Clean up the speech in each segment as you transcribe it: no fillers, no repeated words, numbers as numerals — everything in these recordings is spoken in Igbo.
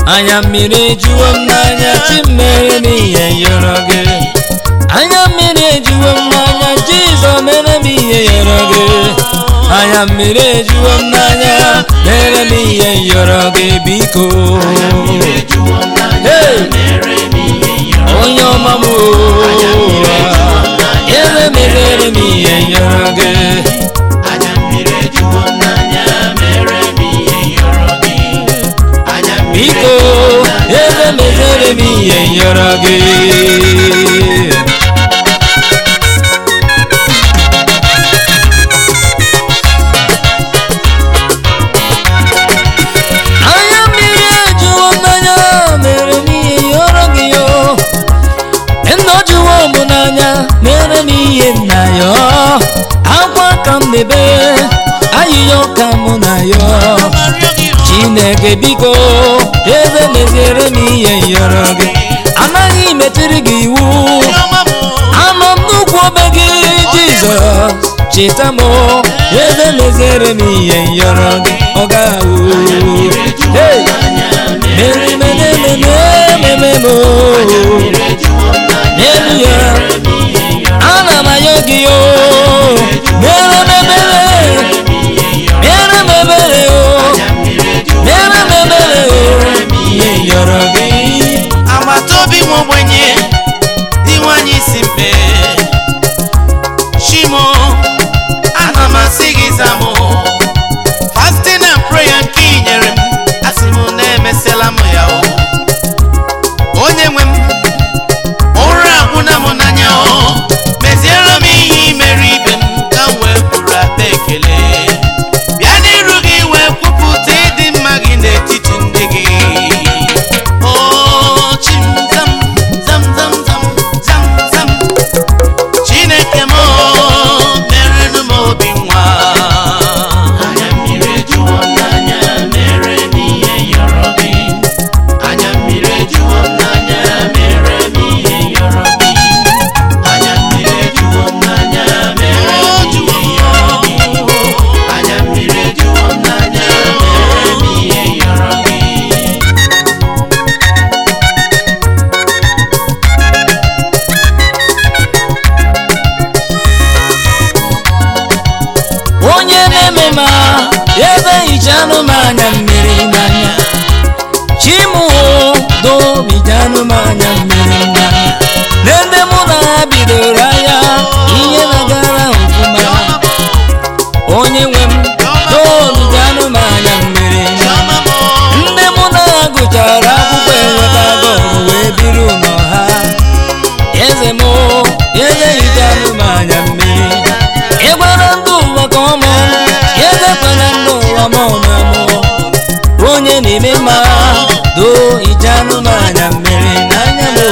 anya mmiri ejuwo m n'anya chi mere m ihe yọrọ gị anya mmiri ejuwo m n'anya Jizọs mere m ihe yọrọ gị anya mmiri ejuwo m n'anya mere m ihe yọrọ gị biko onye ọma m eze mere m ihe yọrọ gị biko eze mere m ihe yọrọ gị mere m ihe nna ya akwa ka m mebe ayịyọ ka mụ na ya Chineke biko eze meziere m ihe yọrọ gị anaghị metụrụ gị iwu anọ m n'ukwu obe gị Jizọs cheta m eze meziere m ihe yọrọ gị ọ ga-awụ n'elu ya ana m ayọ gị o mere m ebere o ihe yọrọ gị agbata obi m ogbenye dị nwanyị si mpe Shimo ana m asị gị zamụ fasting and prayer nke i nyere m asị m na-emesela m ya o onye nwe m ụra agwụna m n'anya o meziere m ihe imere ibe m ka m wee kwuru ata ekele bịa n'iru gị wee kwupụta ịdị mma gị n'etiti ndị gị o chim zam zam zam zam zam zam Chineke m merenụ m obi nwa anya mmiri ejuwo m n'anya mere m ihe yọrọ gị anya mmiri ejuwo m n'anya mere m ihe yọrọ gị anya mmiri ejuwo m n'anya mere m ihe yọrọ gị anya mmiri ejuwo m n'anya mere m ihe yọrọ gị onye na-eme ma ebe hichanụ m anya mmiri n'anya chimudo hichanụ m anya mmiri n'anya n'ebe mụ na ha bidoro agha ihe na-agara ofụma onye nwe m hichanụ m anya mmiri n'anya ndị mụ na ha gụchara akwụkwọ enwetago wee biri ụlọ ha eze m eze hichanụ m anya mmiri ịgbara ndụ ụwa ka ọmụ ezekwala ndụ ụwa ma ọmụmụ onye na-eme mma doo hichanụ m anya mmiri n'anya m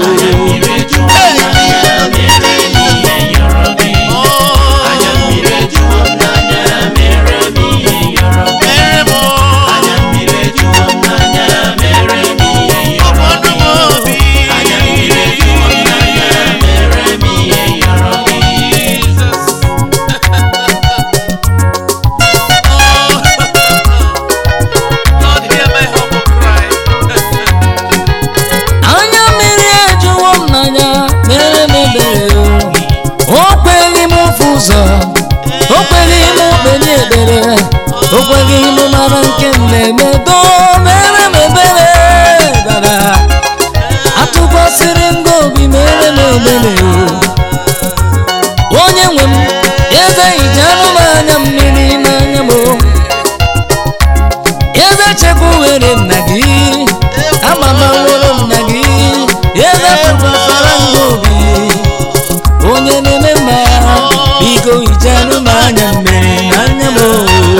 anya mmiri ejuwo m n'anya mere m ebere o kweghị m ofu ụzọ o kweghị m okpenye ebere o kweghị m mara nke m na-eme doo mere m ebere dada atụkwasịrị m gị obi mere m ebere onye nwe m eze hichanụ m anya mmiri n'anya m eze chekwuwere nna gị amamawere nna gị eze tụkwasara m gị obi onye na-eme mma biko hichanụ m anya mmiri n'anya m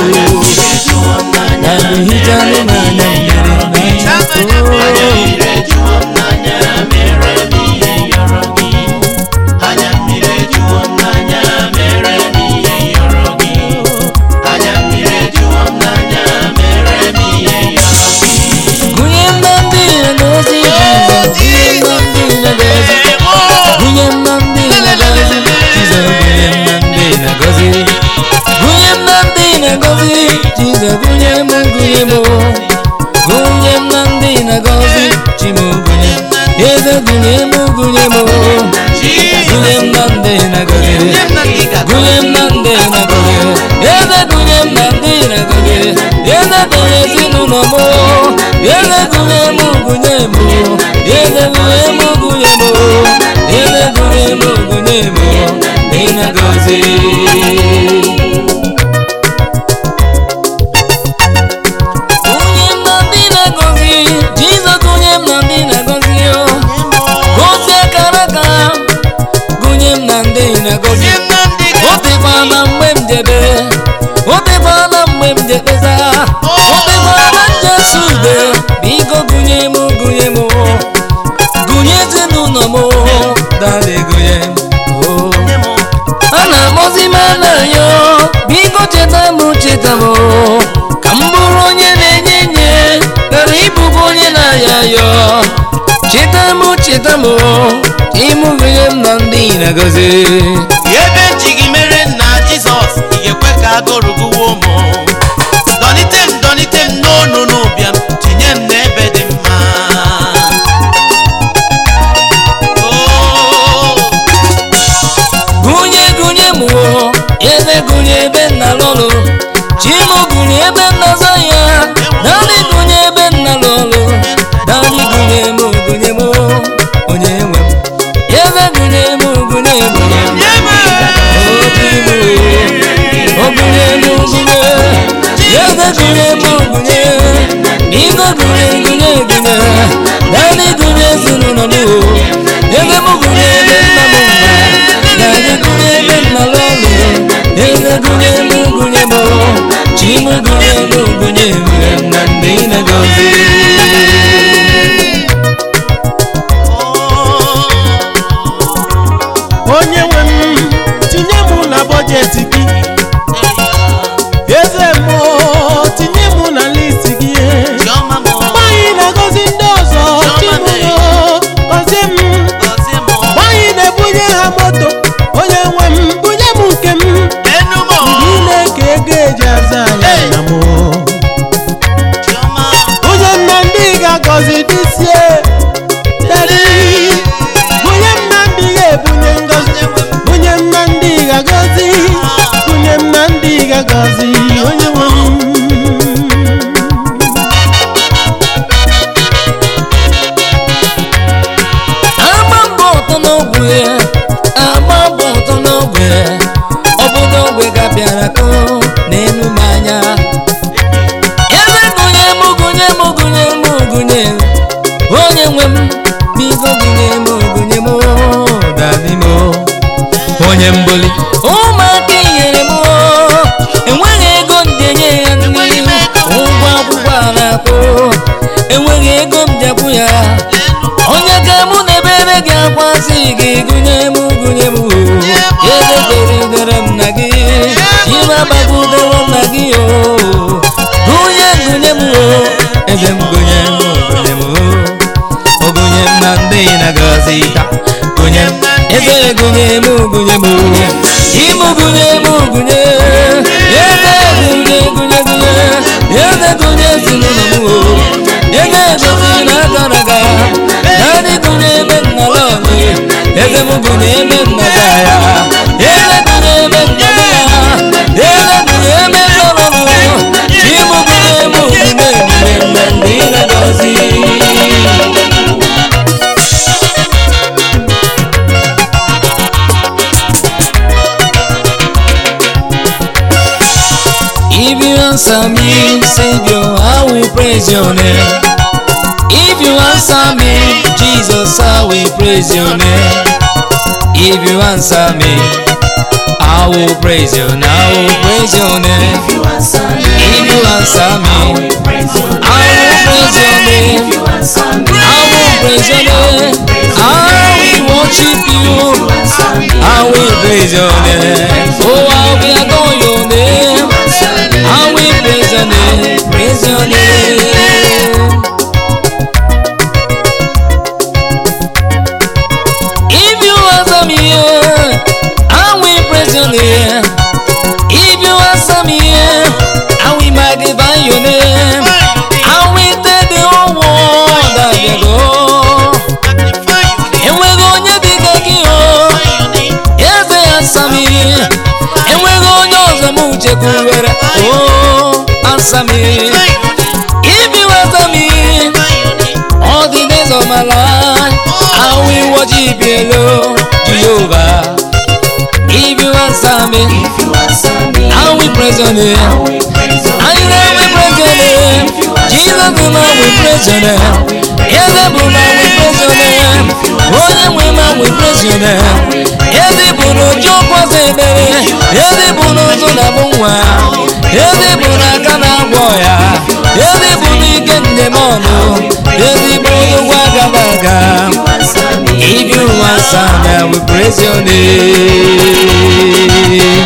hichanụ m anya mmiri gụnye m na ndị na-egozi gụnye m na ndị na-egozi Jizọs gụnye m na ndị na-egozi Jizọs gụnye m na ndị eze gụnye m gụnye m eze gụnye m gụnye m eze gụnye m gụnye m ị na-agọzi Otebana mgbe m debe Otebana mgbe m debeza Otebana njesu ube Biko gụnye m gụnye m Gụnye ezinụlọ m Dale gụnye m Ana akpọzi m ala yo Biko cheta m cheta m Ka m bụrụ onye na-enye nye Kara ịbụbụ onye na-aya yo Cheta m cheta m Ịmụ gụnye m na ndị na-agọzi ebe nji gị mere nna Jizọs ị ga-ekwe ka agụrụ gụwa ụmụ dọlite m n'ọnụ n'ụbịam tinye m n'ebe dị mma gụnye m eze gụnye ebe nna lọlụ chimụ gụnye ebe nna zọ ya dali gụnye ebe nna lọlụ dali gụnye m onye nwe m eze gụnye m gụnye m onye nwe m tinye m na bọjetị gị eze mmụọ tinye m na listi gị gbanyị na-agọzi ndị ọzọ chimụgo gọzie m gbanyị na-ebunye ha moto onye nwe m bunye m nke m niile ka ego eji aza ya na m onye nna ndị ga-agọzi dịsie dari bunye m na ndị ga-ebunye ngọzi bunye m na ndị ga-agọzi bunye m na ndị ga-agọzi onye nwe m agba mbọ ọtọ n'ogwe ọ bụ n'ogwe ga-abịara kụ n'elu m anya eze gụnye m onye nwe m biko gụnye m dadi m onye mbuli ụmụaka inyere m enweghị ego ndenye ya nri ụgwọ akwụkwọ a na-akwụ enweghị ego m jekwu ya onye ka mụ na-ebere gị akwasị gị gụnye m edeberidere m na gị chimabagudere m na gị gụnye m eze m gụnye m ogụnye m na ndị na-agọzi gụnye m eze gụnye m ịmụ gụnye eze gụnye ezinụlọ m eze egozi na gara aga naanị gụnye ebe nna lọlụ eze m gụnye ebe nna ya eze gụnye ebe nna ya eze gụnye ebe lọlụ ịmụ gụnye ndị na-agọzi If you answer me, Savior, I will praise your name. If you answer me, Jesus, I will praise your name. If you answer me, I will praise your name. I will praise your name. If you answer me, I will praise your name. I will praise your name. I will worship you. I will praise your name. Oh, I will adore your name. I will praise your name, praise your name. If you answer me, I will praise your name. If you answer me, I will magnify your name. I will take the whole world that you go. And we're going to be taking yes, they answer me. And we're going to move to oh, answer me. If you answer me, praise your name. I know we praise your name. Jesus, we praise your name. Yes, we praise your name. We praise your name. Yes, if you answer me, we praise your name.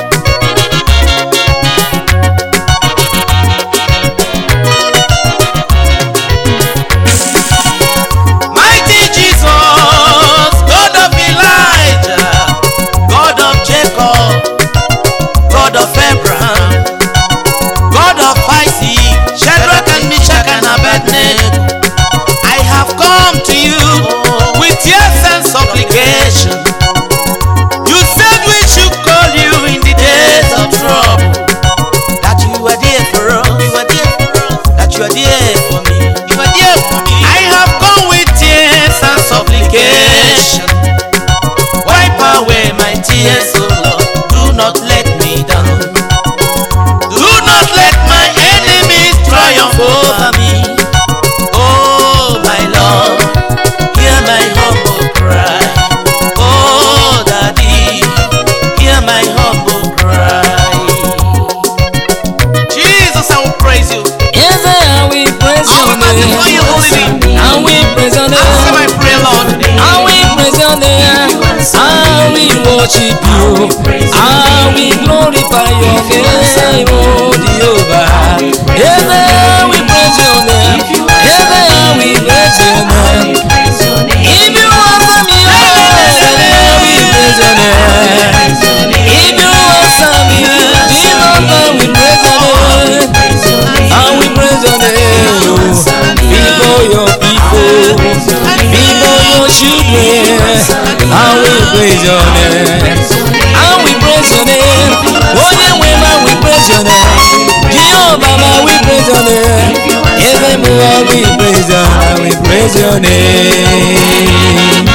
Mighty Jesus, God of Elijah, God of Jacob, God of Abraham, God of Isaac, Shadrach and Meshach and Abednego, I have come to you with tears and supplication. You said we should call you in the days of trouble. That you are there for us. That you are there for me. I have come with tears and supplication. Wipe away my tears, oh Lord. Do not let me down. Do not let my enemies triumph over me. Oh my Lord, hear my humble cry. Oh Daddy, hear my humble cry. Jesus, I will praise you. Yes, I will praise I your will magnify name. your holy name. I will praise your Answer name. my prayer, Lord. I will praise your name. I will worship you. I will glorify your name, oh Jehovah. Yes, I will praise your name. Yes, I will praise your name. If you answer me, I will praise your name. If you answer me, Jesus, I will praise your name. I will praise your name before your people, before your children. I will praise your name. I will praise your name. Oh, yeah, women, we praise your name. Jehovah, we praise your name. Yes, I will praise your name. I will praise your name.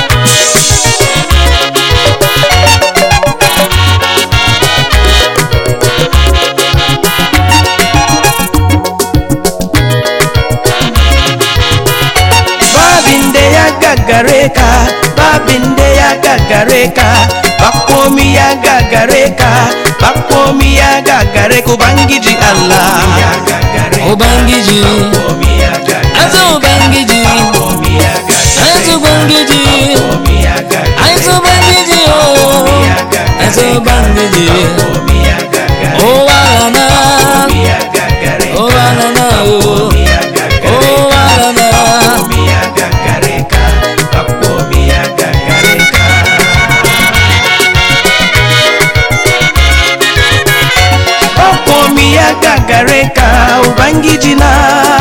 Babinde ya gagareka, bakomi ya gagareka, Ubangiji Allah, Ubangiji, Azu Ubangiji, Azu Ubangiji, Azu Ubangiji, Azu Ubangiji, oh Alana, oh Alana, oh Alana. Gagareka, Ubangiji na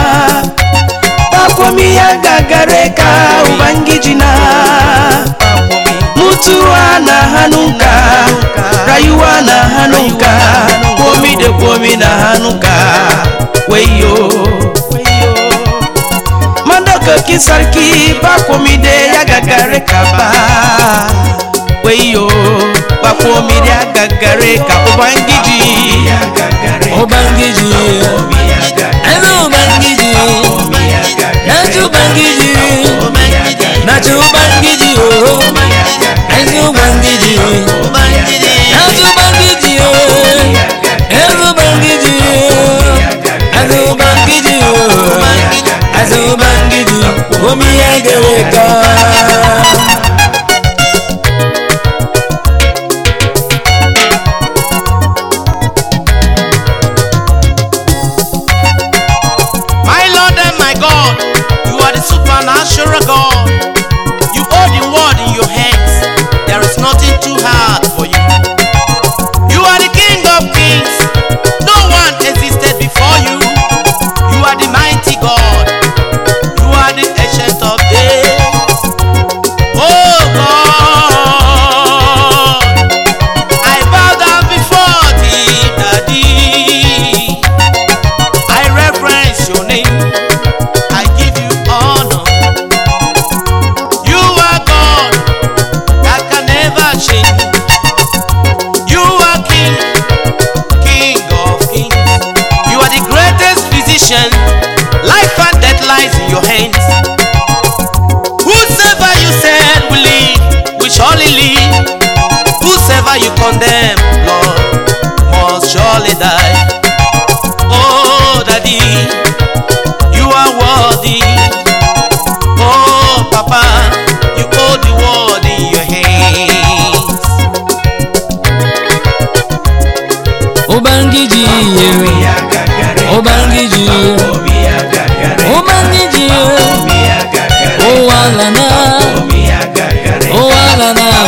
Bakomi ya gagareka, Ubangiji na Mutuwa na hanuka, rayuwa na hanuka, komi na hanuka, weyo Mandoka kisarki, Bakomi de ya gagareka ba, weyo Bakomi ya gagareka, Ubangiji Ubangiji, Azu Ubangiji, Nachu Ubangiji, Nachu Ubangiji, Azu Ubangiji, Nachu Ubangiji, Azu Ubangiji, Azu Ubangiji, Azu Ubangiji, Omi Agereka. Supernatural God, you hold the world in your hands. There is nothing too hard for you. You are the King of Kings. No one existed before you. You are the mighty God. You are the Ancient of Days.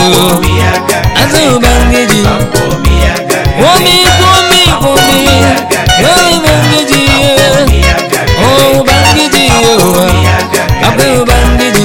Azu Ubangiji Kwami Kwami Kwami Ubangiji Oh Ubangiji Papa Ubangiji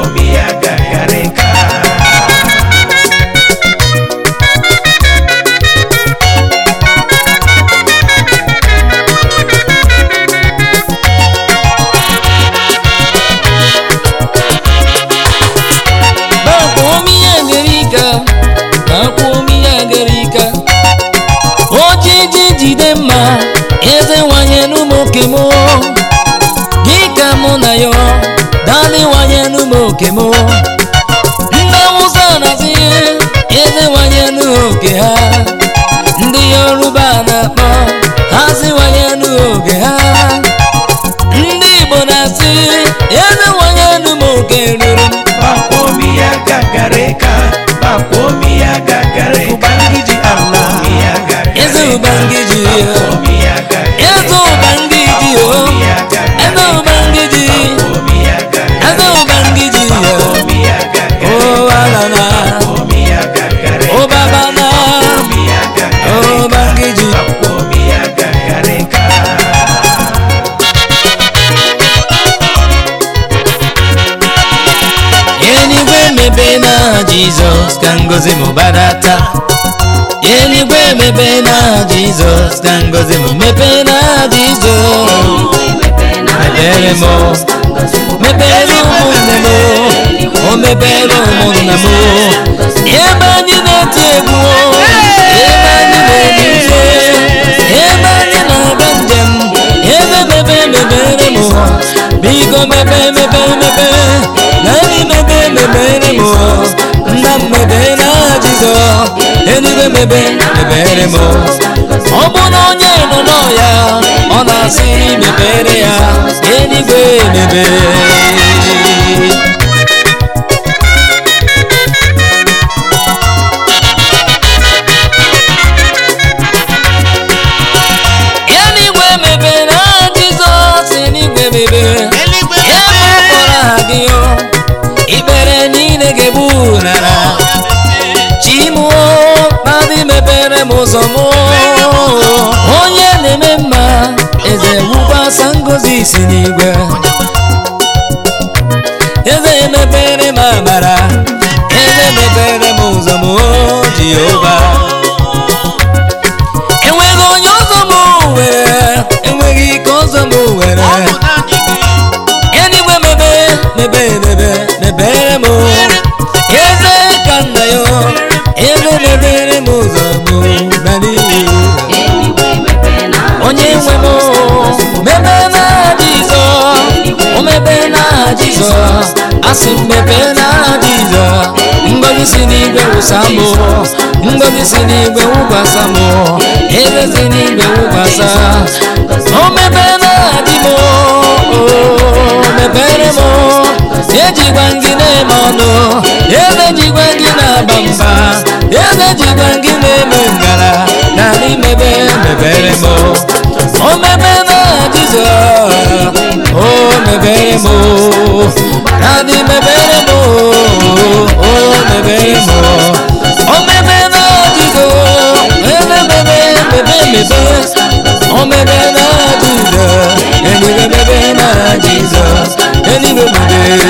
jide mma eze nwanye n'ụmụoke mo dịka mụ na yo dali nwanye n'ụmụoke mo ndị Awụsa na-asị eze nwanye n'oke ha ndị Yoruba na-akpọ hazi nwanye n'oge ha ndị Igbo na-asị eze nwanye n'ụmụoke ruru Bakwomi ya gagareka Bakwomi ya gagareka Ubangiji Allah Eze Ubangiji Eze Ubangiji Eze Ubangiji Eze Ubangiji Oh alana Oh babana Oh Ubangiji Eluigwe mebe na Jesus ka ngozi m badata Eluigwe mebe na Jesus ka ngozi m mepe na Jesus mepere m mepere ụmụnne m o mepere ụmụnna m ebe anyị na-eti egwu ebe anyị na-eri nso ebe anyị na-aga njem ebe mepere m biko mepe naanị mepere m nna m mebe na Jizọs eluigwe mepere m ọ bụ na onye nọ n'ọya ọ na-asị mepere ya eluigwe mepere na Jizọs eluigwe mepere ikpere niile ga-ebunara chimuo madị mepere m ụzọ m onye na-eme mma eze wụkwasa ngozi si n'igwe eze mepere m amara eze mepere m ụzọ m Jehova enweghị onye ọzọ m nwere enweghị ike ọzọ m nwere eluigwe mepere m eze ka nna ya eze mepere m ụzọ m onye nwe m mebe na Jizọs o mebe na Jizọs asị m mepe na Jizọs ngozi si n'igwe wụsa m ngozi si n'igwe wụkwasa m eze si n'igwe wụkwasa o mebe na di m mepere m ejigwa gị na-eme ọnụ eze jigwa gị na-aba mba eze jigwa gị na-eme ngara naanị mepere m o mebe na Jizọs o mepere m naanị mepere m o mepere m o mebe na Jizọs eze mebe o mebe na Jizọs eluigwe mebe na Jizọs eluigwe mebe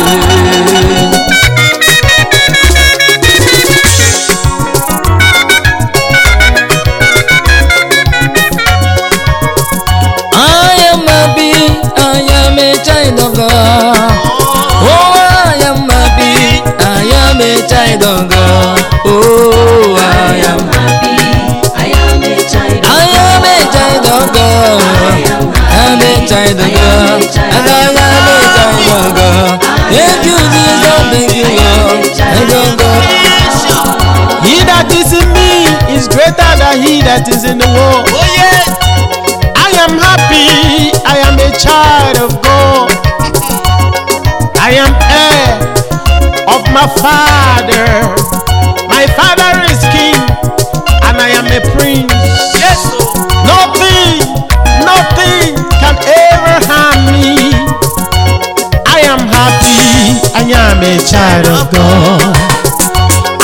I am happy, I am a child of God. Oh, I am happy, I am a child of God. Oh, I am happy, I am a child of God. I am a child of God, and I am a child of God. Thank you, Jesus, thank you, Lord. Thank you, God. He that is in me is greater than he that is in the world. Oh yes. I am happy, I am a child of God. I am heir of my father. My father is king, and I am a prince. Yes. Nothing can ever harm me. I am happy, I am a child of God.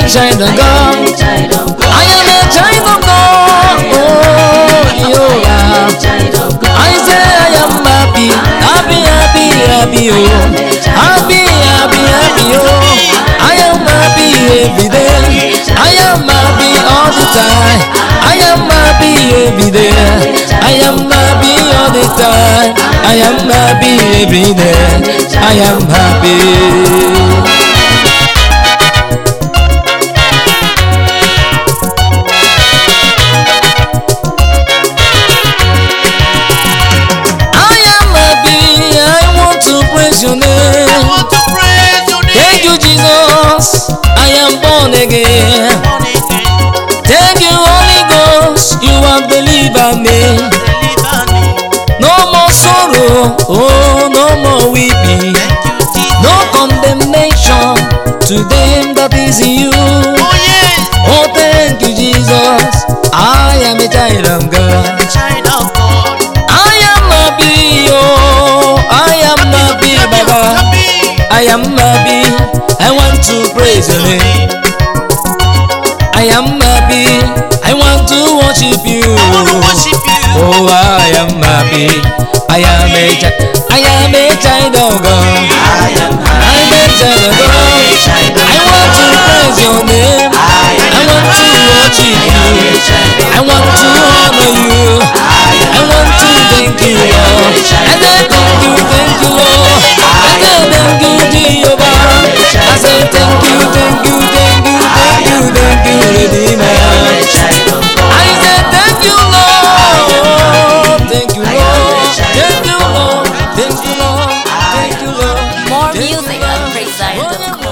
child of God. I am a child of God. Oh, Jehovah. I say I am happy, happy, happy, happy, oh. Happy, happy, happy, oh. I am happy every day. I am happy all the time. I am happy every day. I am happy all the time. I am happy every day. I am happy. Your name. I want to praise your name. Thank you, Jesus. I am born again. Thank you, Holy Ghost. You have delivered me. No more sorrow. Oh, no more weeping. No condemnation to them that is in you. Oh yes. Oh, thank you, Jesus. I am a child of God. Child of God. I am happy. Oh, I am happy, Baba. I am happy. I want to praise your name. I am happy. I want to worship you. I want to worship you. Oh, I am happy. I am a child of God. I'm a child of God. I want to praise your name. I want to worship you. I want to honor you. I want to thank you, Lord. I say thank you, Lord. I say thank you, Jehovah. I say thank you, Redeemer. I say thank you, Lord. Thank you, Lord. Thank you, Lord. Thank you, Lord. Thank you, Lord. More music at PraiseZion.com.